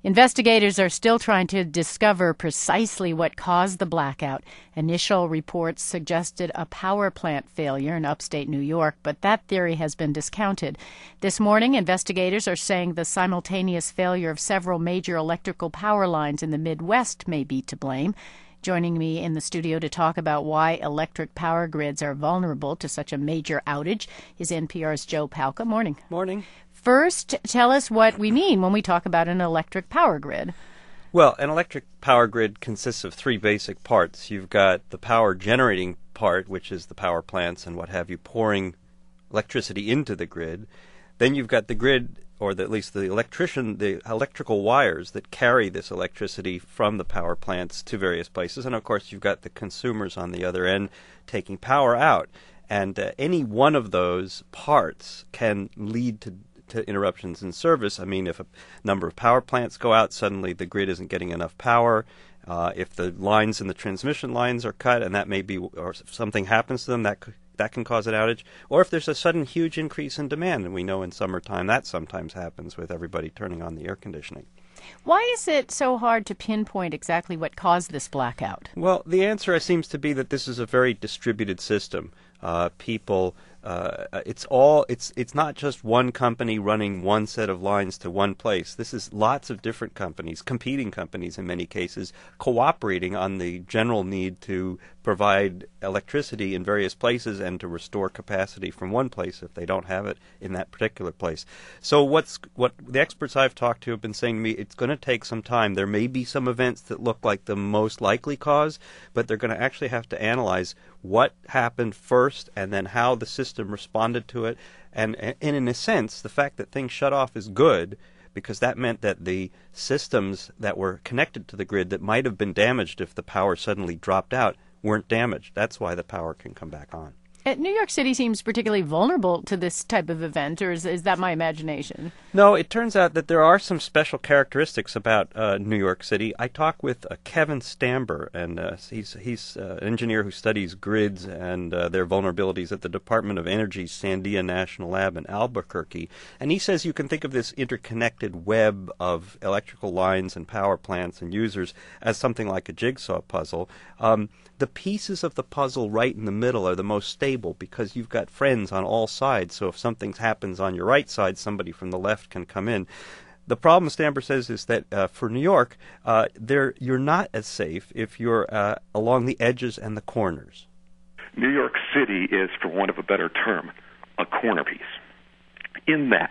Investigators are still trying to discover precisely what caused the blackout. Initial reports suggested a power plant failure in upstate New York, but that theory has been discounted. This morning, investigators are saying the simultaneous failure of several major electrical power lines in the Midwest may be to blame. Joining me in the studio to talk about why electric power grids are vulnerable to such a major outage is NPR's Joe Palca. Morning. Morning. First, tell us what we mean when we talk about an electric power grid. Well, an electric power grid consists of three basic parts. You've got the power generating part, which is the power plants and what have you, pouring electricity into the grid. Then you've got the grid, or at least the electrical wires that carry this electricity from the power plants to various places. And, of course, you've got the consumers on the other end taking power out. And any one of those parts can lead to interruptions in service. I mean, if a number of power plants go out, suddenly the grid isn't getting enough power. If the lines in the transmission lines are cut, and that may be, or if something happens to them, that can cause an outage. Or if there's a sudden huge increase in demand, and we know in summertime that sometimes happens with everybody turning on the air conditioning. Why is it so hard to pinpoint exactly what caused this blackout? Well, the answer seems to be that this is a very distributed system. It's not just one company running one set of lines to one place. This is lots of different companies, competing companies in many cases, cooperating on the general need to provide electricity in various places and to restore capacity from one place if they don't have it in that particular place. So what the experts I've talked to have been saying to me, it's going to take some time. There may be some events that look like the most likely cause, but they're going to actually have to analyze what happened first and then how the system responded to it. And in a sense, the fact that things shut off is good, because that meant that the systems that were connected to the grid that might have been damaged if the power suddenly dropped out weren't damaged. That's why the power can come back on. New York City seems particularly vulnerable to this type of event, or is that my imagination? No, it turns out that there are some special characteristics about New York City. I talked with Kevin Stamber, and he's an engineer who studies grids and their vulnerabilities at the Department of Energy's Sandia National Lab in Albuquerque. And he says you can think of this interconnected web of electrical lines and power plants and users as something like a jigsaw puzzle. The pieces of the puzzle right in the middle are the most stable because you've got friends on all sides. So if something happens on your right side, somebody from the left can come in. The problem, Stamber says, is that for New York, you're not as safe if you're along the edges and the corners. New York City is, for want of a better term, a corner piece. In that,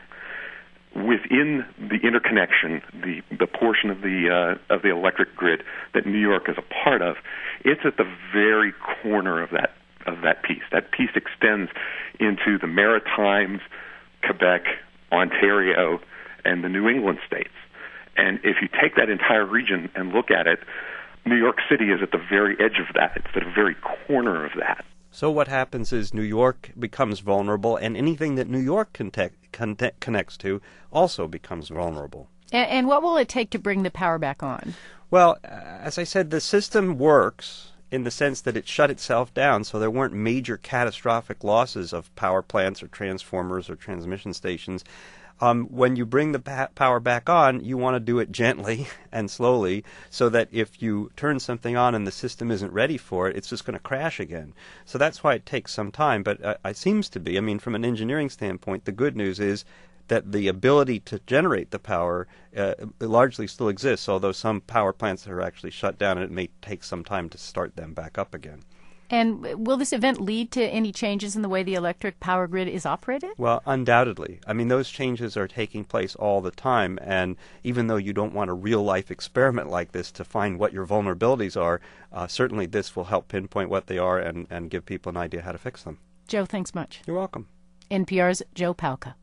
within the interconnection, the portion of the electric grid that New York is a part of, it's at the very corner of that piece. That piece extends into the Maritimes, Quebec, Ontario, and the New England states. And if you take that entire region and look at it, New York City is at the very edge of that. It's at the very corner of that. So what happens is New York becomes vulnerable, and anything that New York connects to also becomes vulnerable. And what will it take to bring the power back on? Well, as I said, the system works in the sense that it shut itself down, so there weren't major catastrophic losses of power plants or transformers or transmission stations. When you bring the power back on, you want to do it gently and slowly so that if you turn something on and the system isn't ready for it, it's just going to crash again. So that's why it takes some time. But it seems to be, from an engineering standpoint, the good news is that the ability to generate the power largely still exists, although some power plants are actually shut down and it may take some time to start them back up again. And will this event lead to any changes in the way the electric power grid is operated? Well, undoubtedly. Those changes are taking place all the time, and even though you don't want a real-life experiment like this to find what your vulnerabilities are, certainly this will help pinpoint what they are and give people an idea how to fix them. Joe, thanks much. You're welcome. NPR's Joe Palca.